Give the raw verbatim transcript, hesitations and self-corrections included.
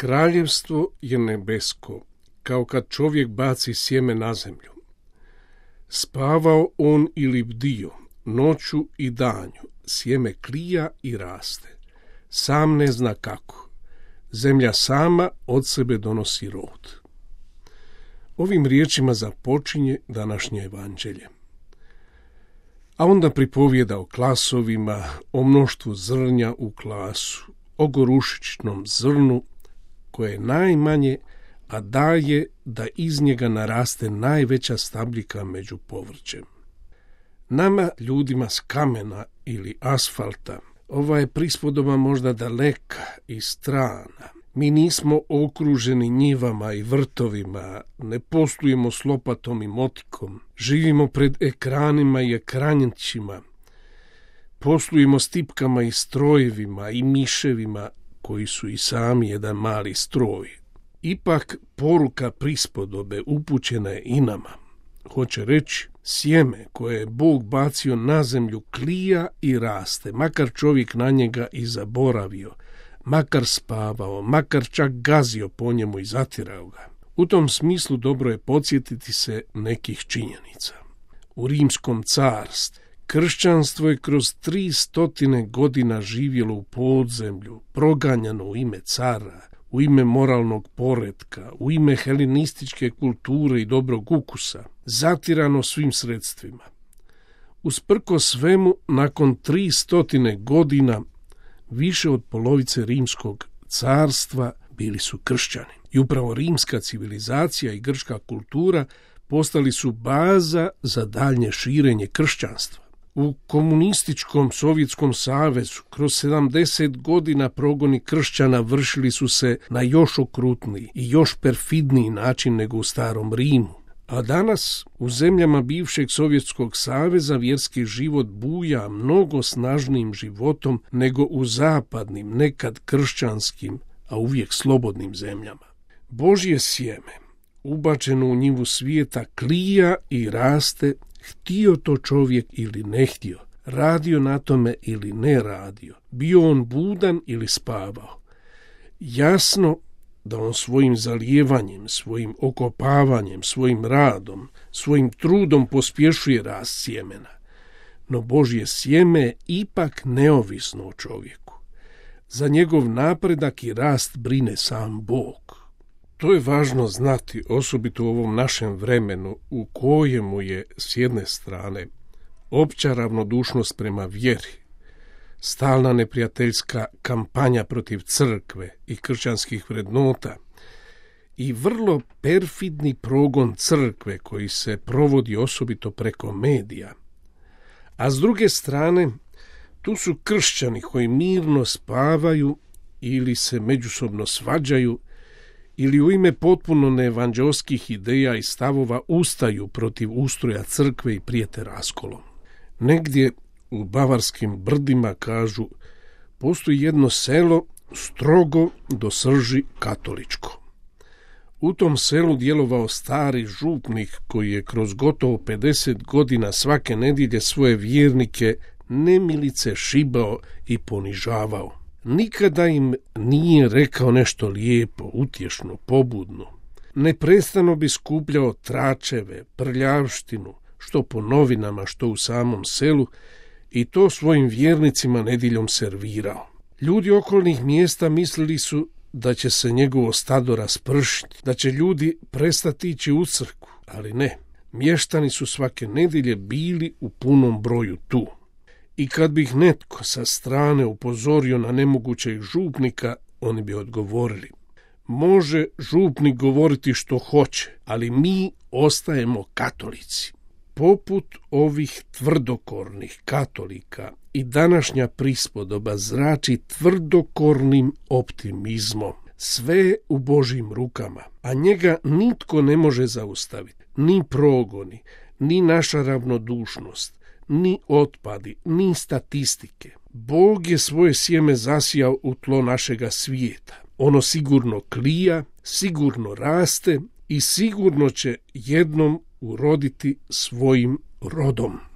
Kraljevstvo je nebesko, kao kad čovjek baci sjeme na zemlju. Spavao on ili bdio, noću i danju, sjeme klija i raste. Sam ne zna kako. Zemlja sama od sebe donosi rod. Ovim riječima započinje današnje evanđelje. A onda pripovijeda o klasovima, o mnoštvu zrnja u klasu, o gorušičnom zrnu koje je najmanje, a daje da iz njega naraste najveća stabljika među povrćem. Nama, ljudima s kamena ili asfalta, ova je prispodoba možda daleka i strana. Mi nismo okruženi njivama i vrtovima, ne poslujemo s lopatom i motikom, živimo pred ekranima i ekrančićima, poslujemo s tipkama i strojevima i miševima koji su i sami jedan mali stroj. Ipak poruka prispodobe upućena je i nama. Hoće reći, sjeme koje je Bog bacio na zemlju klija i raste, makar čovjek na njega i zaboravio, makar spavao, makar čak gazio po njemu i zatirao ga. U tom smislu dobro je podsjetiti se nekih činjenica. U Rimskom carstvu kršćanstvo je kroz tri stotine godina živjelo u podzemlju, proganjano u ime cara, u ime moralnog poretka, u ime helenističke kulture i dobrog ukusa, zatirano svim sredstvima. Usprkos svemu, nakon tri stotine godina, više od polovice Rimskog carstva bili su kršćani. I upravo rimska civilizacija i grčka kultura postali su baza za daljnje širenje kršćanstva. U komunističkom Sovjetskom savezu kroz sedamdeset godina progoni kršćana vršili su se na još okrutniji i još perfidniji način nego u starom Rimu. A danas u zemljama bivšeg Sovjetskog saveza vjerski život buja mnogo snažnijim životom nego u zapadnim, nekad kršćanskim, a uvijek slobodnim zemljama. Božje sjeme, ubačeno u njivu svijeta, klija i raste, htio to čovjek ili ne htio, radio na tome ili ne radio, bio on budan ili spavao. Jasno da on svojim zalijevanjem, svojim okopavanjem, svojim radom, svojim trudom pospješuje rast sjemena. No Božje sjeme je ipak neovisno o čovjeku. Za njegov napredak i rast brine sam Bog. To je važno znati, osobito u ovom našem vremenu u kojemu je s jedne strane opća ravnodušnost prema vjeri, stalna neprijateljska kampanja protiv crkve i kršćanskih vrednota i vrlo perfidni progon crkve koji se provodi osobito preko medija. A s druge strane, tu su kršćani koji mirno spavaju ili se međusobno svađaju ili u ime potpuno neevanđelskih ideja i stavova ustaju protiv ustroja crkve i prijete raskolom. Negdje u bavarskim brdima, kažu, postoji jedno selo strogo do srži katoličko. U tom selu djelovao stari župnik koji je kroz gotovo pedeset godina svake nedjelje svoje vjernike nemilice šibao i ponižavao. Nikada im nije rekao nešto lijepo, utješno, pobudno. Neprestano bi skupljao tračeve, prljavštinu, što po novinama, što u samom selu, i to svojim vjernicima nedjeljom servirao. Ljudi okolnih mjesta mislili su da će se njegovo stado raspršiti, da će ljudi prestati ići u crkvu, ali ne. Mještani su svake nedjelje bili u punom broju tu. I kad bi ih netko sa strane upozorio na nemogućeg župnika, oni bi odgovorili: može župnik govoriti što hoće, ali mi ostajemo katolici. Poput ovih tvrdokornih katolika i današnja prispodoba zrači tvrdokornim optimizmom. Sve je u Božjim rukama, a njega nitko ne može zaustaviti. Ni progoni, ni naša ravnodušnost, ni otpadi, ni statistike. Bog je svoje sjeme zasijao u tlo našega svijeta. Ono sigurno klija, sigurno raste i sigurno će jednom uroditi svojim rodom.